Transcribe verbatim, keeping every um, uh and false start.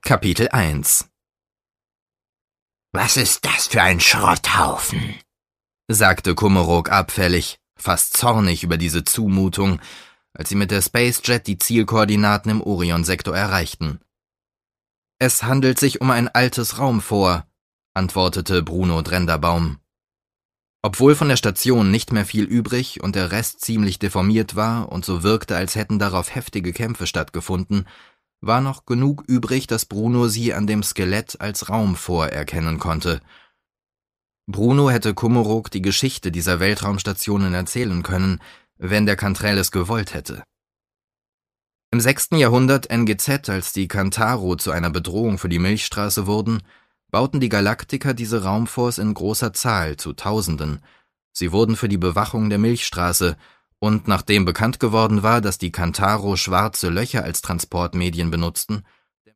Kapitel eins »Was ist das für ein Schrotthaufen?«, sagte Kummerow abfällig, fast zornig über diese Zumutung, als sie mit der Spacejet die Zielkoordinaten im Orion-Sektor erreichten. »Es handelt sich um ein altes Raumfort«, antwortete Bruno Drenderbaum. Obwohl von der Station nicht mehr viel übrig und der Rest ziemlich deformiert war und so wirkte, als hätten darauf heftige Kämpfe stattgefunden, war noch genug übrig, dass Bruno sie an dem Skelett als Raumfort erkennen konnte. Bruno hätte Kummerow die Geschichte dieser Weltraumstationen erzählen können, wenn der Cantrell es gewollt hätte. Im sechsten Jahrhundert N G Z, als die Kantaro zu einer Bedrohung für die Milchstraße wurden, bauten die Galaktiker diese Raumforts in großer Zahl, zu Tausenden. Sie wurden für die Bewachung der Milchstraße, und nachdem bekannt geworden war, dass die Kantaro schwarze Löcher als Transportmedien benutzten,